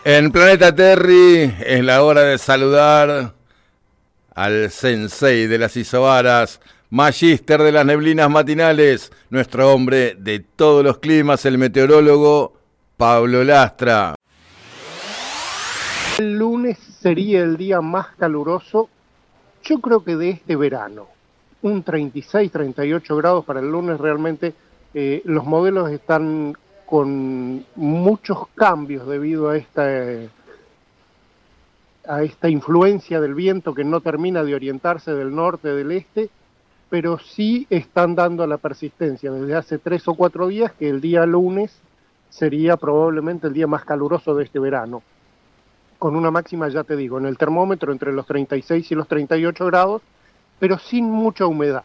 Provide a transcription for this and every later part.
En Planeta Terry es la hora de saludar al sensei de las isobaras, magíster de las neblinas matinales, nuestro hombre de todos los climas, el meteorólogo Pablo Lastra. El lunes sería el día más caluroso, yo creo que de este verano. Un 36, 38 grados para el lunes, realmente los modelos están con muchos cambios debido a esta influencia del viento que no termina de orientarse del norte, del este, pero sí están dando la persistencia desde hace 3 o 4 días que el día lunes sería probablemente el día más caluroso de este verano, con una máxima, ya te digo, en el termómetro entre los 36 y los 38 grados, pero sin mucha humedad.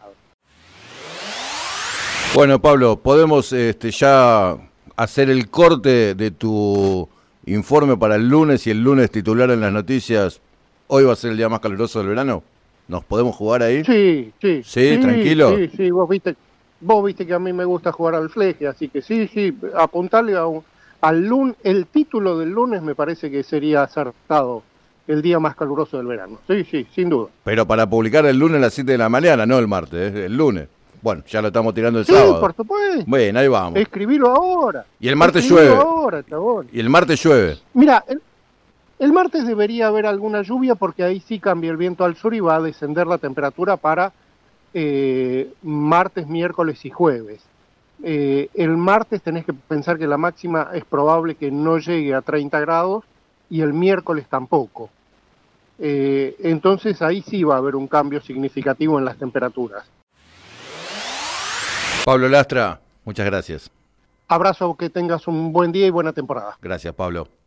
Bueno, Pablo, podemos ya hacer el corte de tu informe para el lunes y el lunes titular en las noticias. ¿Hoy va a ser el día más caluroso del verano? ¿Nos podemos jugar ahí? Sí. ¿Sí? ¿Tranquilo? Sí, vos viste que a mí me gusta jugar al fleje, así que sí, apuntarle al lunes. El título del lunes me parece que sería acertado, el día más caluroso del verano. Sí, sin duda. Pero para publicar el lunes a las 7 de la mañana, no el martes, el lunes. Bueno, ya lo estamos tirando el sábado. Sí, por supuesto. Bueno, ahí vamos. Escribilo ahora. Y el martes llueve. Ahora, chabón. Y el martes llueve. Mira, el martes debería haber alguna lluvia porque ahí sí cambia el viento al sur y va a descender la temperatura para martes, miércoles y jueves. El martes tenés que pensar que la máxima es probable que no llegue a 30 grados y el miércoles tampoco. Entonces ahí sí va a haber un cambio significativo en las temperaturas. Pablo Lastra, muchas gracias. Abrazo, que tengas un buen día y buena temporada. Gracias, Pablo.